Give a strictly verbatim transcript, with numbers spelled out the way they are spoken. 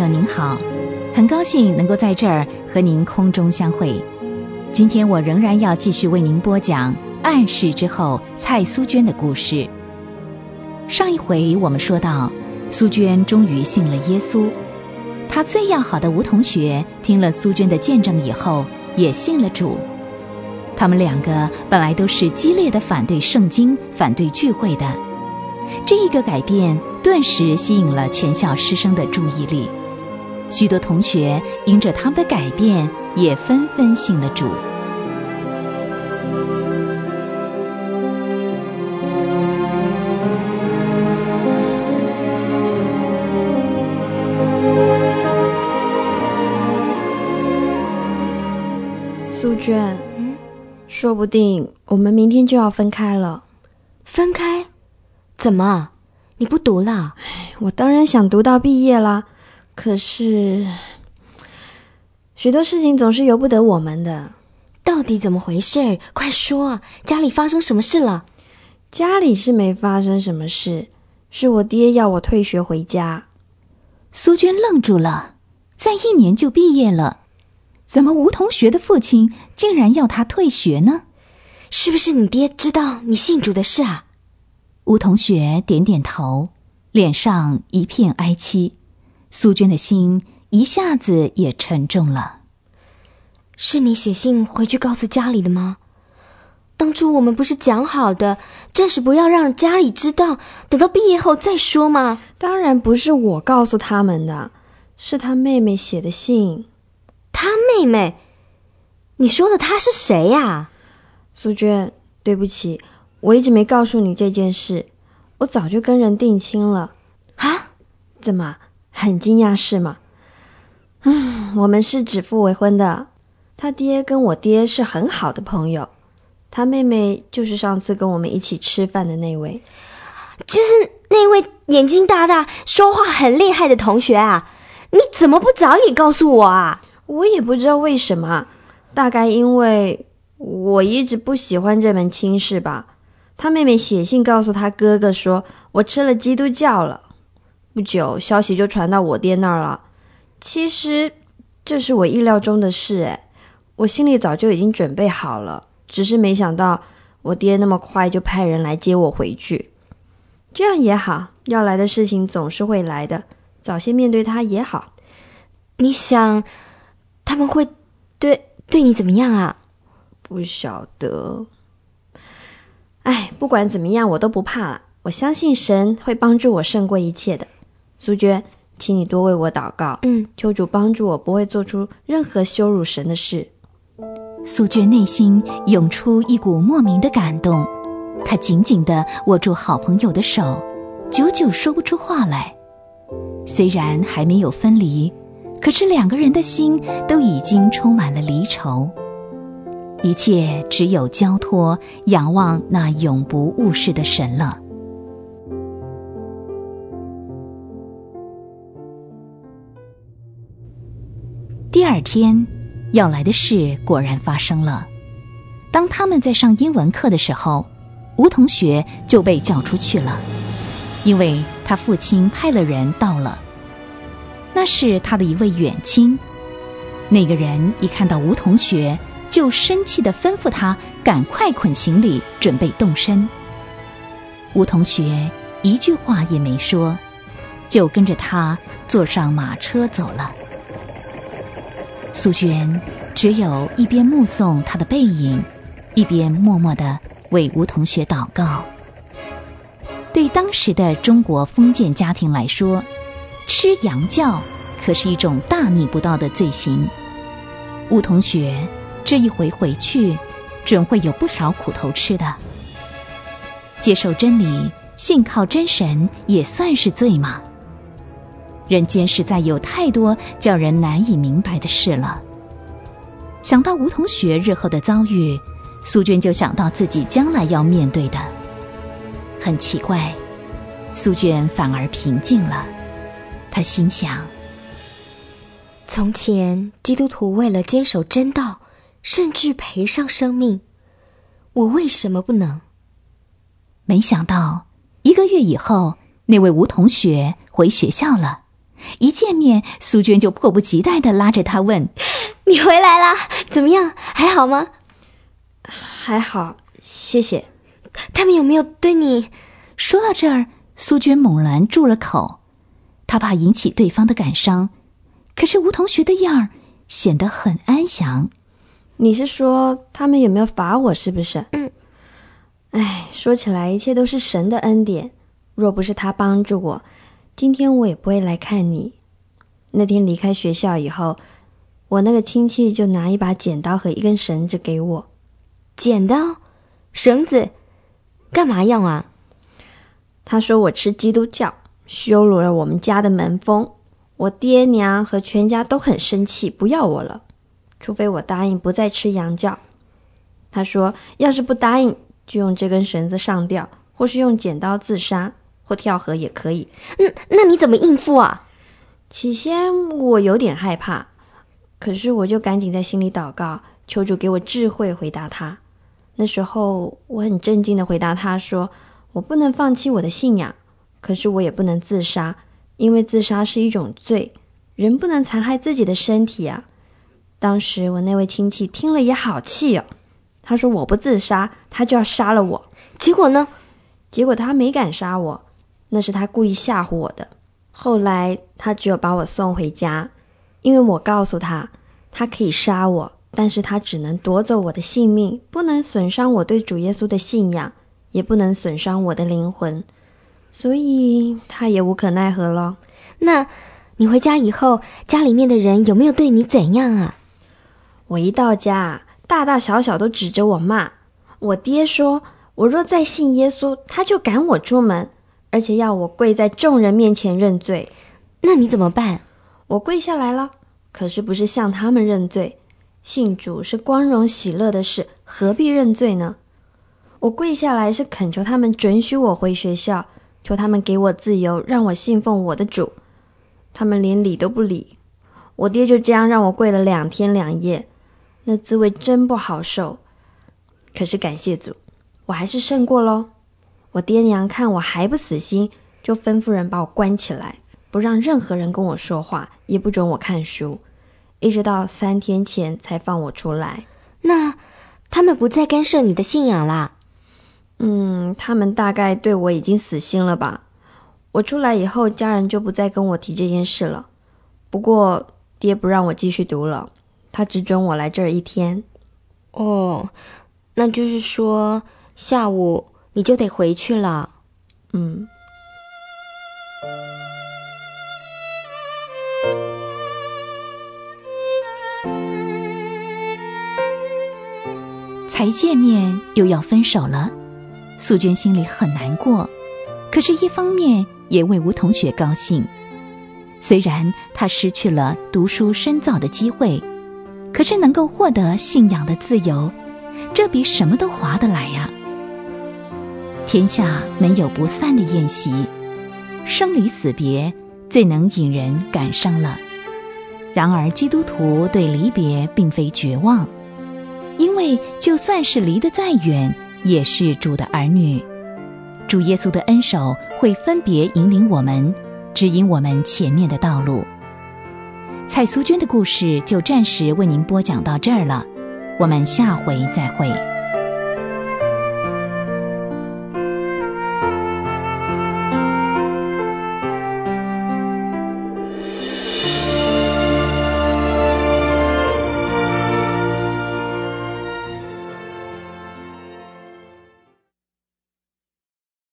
您好，很高兴能够在这儿和您空中相会。今天我仍然要继续为您播讲暗示之后蔡苏娟的故事。上一回我们说到，苏娟终于信了耶稣，她最要好的吴同学听了苏娟的见证以后也信了主。他们两个本来都是激烈的反对圣经、反对聚会的，这一个改变顿时吸引了全校师生的注意力，许多同学因着他们的改变也纷纷信了主。 苏娟，嗯，说不定我们明天就要分开了。 分开？怎么？你不读了？ 我当然想读到毕业啦，可是许多事情总是由不得我们的。 到底怎么回事？快说啊！家里发生什么事了？ 家里是没发生什么事，是我爹要我退学回家。 苏娟愣住了，再一年就毕业了，怎么吴同学的父亲竟然要他退学呢？ 是不是你爹知道你信主的事啊？ 吴同学点点头，脸上一片哀戚。苏娟的心一下子也沉重了。 是你写信回去告诉家里的吗？当初我们不是讲好的，暂时不要让家里知道，等到毕业后再说吗？ 当然不是我告诉他们的，是他妹妹写的信。 他妹妹？你说的他是谁呀？ 苏娟，对不起，我一直没告诉你这件事，我早就跟人定亲了。 啊？ 怎么，很惊讶是吗？嗯，我们是指腹为婚的，他爹跟我爹是很好的朋友，他妹妹就是上次跟我们一起吃饭的那位。 就是那位眼睛大大说话很厉害的同学啊，你怎么不早点告诉我啊？ 我也不知道为什么，大概因为我一直不喜欢这门亲事吧。他妹妹写信告诉他哥哥说我吃了基督教了，不久消息就传到我爹那儿了。其实这是我意料中的事诶，我心里早就已经准备好了，只是没想到我爹那么快就派人来接我回去。这样也好，要来的事情总是会来的，早些面对它也好。 你想他们会对对你怎么样啊？ 不晓得。哎，不管怎么样我都不怕了，我相信神会帮助我胜过一切的。苏娟，请你多为我祷告， 嗯， 求主帮助我不会做出任何羞辱神的事。 苏娟内心涌出一股莫名的感动，她紧紧地握住好朋友的手，久久说不出话来。虽然还没有分离，可是两个人的心都已经充满了离愁，一切只有交托，仰望那永不误事的神了。第二天，要来的事果然发生了。当他们在上英文课的时候，吴同学就被叫出去了，因为他父亲派了人到了。那是他的一位远亲，那个人一看到吴同学，就生气地吩咐他赶快捆行李，准备动身。吴同学一句话也没说，就跟着他坐上马车走了。苏娟只有一边目送他的背影，一边默默地为吴同学祷告。对当时的中国封建家庭来说，吃洋教可是一种大逆不道的罪行。吴同学这一回回去，准会有不少苦头吃的。接受真理，信靠真神，也算是罪吗？人间实在有太多叫人难以明白的事了。想到吴同学日后的遭遇，苏娟就想到自己将来要面对的。很奇怪，苏娟反而平静了。她心想， 从前基督徒为了坚守真道，甚至赔上生命，我为什么不能？ 没想到一个月以后，那位吴同学回学校了， 一见面，苏娟就迫不及待地拉着他问： 你回来啦？怎么样？还好吗？ 还好，谢谢。 他们有没有对你…… 说到这儿，苏娟猛然住了口，她怕引起对方的感伤，可是吴同学的样儿显得很安详。 你是说他们有没有罚我是不是？ 嗯。 哎，说起来一切都是神的恩典，若不是他帮助我，今天我也不会来看你。那天离开学校以后，我那个亲戚就拿一把剪刀和一根绳子给我。 剪刀？绳子？干嘛用啊？ 他说我吃基督教，羞辱了我们家的门风，我爹娘和全家都很生气，不要我了，除非我答应不再吃洋教。他说要是不答应，就用这根绳子上吊，或是用剪刀自杀，或跳河也可以。 嗯，那你怎么应付啊？ 起先我有点害怕，可是我就赶紧在心里祷告，求主给我智慧回答他。那时候我很镇静地回答他说，我不能放弃我的信仰，可是我也不能自杀，因为自杀是一种罪，人不能残害自己的身体啊。当时我那位亲戚听了也好气哦，他说我不自杀，他就要杀了我。 结果呢？ 结果他没敢杀我，那是他故意吓唬我的。后来他只有把我送回家，因为我告诉他，他可以杀我，但是他只能夺走我的性命，不能损伤我对主耶稣的信仰，也不能损伤我的灵魂，所以他也无可奈何了。 那你回家以后，家里面的人有没有对你怎样啊？ 我一到家，大大小小都指着我骂。我爹说，我若再信耶稣，他就赶我出门，而且要我跪在众人面前认罪。 那你怎么办？ 我跪下来了，可是不是向他们认罪，信主是光荣喜乐的事，何必认罪呢？我跪下来是恳求他们准许我回学校，求他们给我自由，让我信奉我的主。他们连理都不理，我爹就这样让我跪了两天两夜，那滋味真不好受。可是感谢主，我还是胜过咯。我爹娘看我还不死心，就吩咐人把我关起来，不让任何人跟我说话，也不准我看书，一直到三天前才放我出来。 那他们不再干涉你的信仰啦？ 嗯，他们大概对我已经死心了吧。我出来以后，家人就不再跟我提这件事了。不过爹不让我继续读了，他只准我来这儿一天。 哦，那就是说下午你就得回去了。 嗯。 才见面又要分手了，素娟心里很难过，可是一方面也为吴同学高兴。虽然他失去了读书深造的机会，可是能够获得信仰的自由，这比什么都划得来呀。天下没有不散的宴席，生离死别最能引人感伤了。然而基督徒对离别并非绝望，因为就算是离得再远，也是主的儿女。主耶稣的恩手会分别引领我们，指引我们前面的道路。蔡苏娟的故事就暂时为您播讲到这儿了，我们下回再会。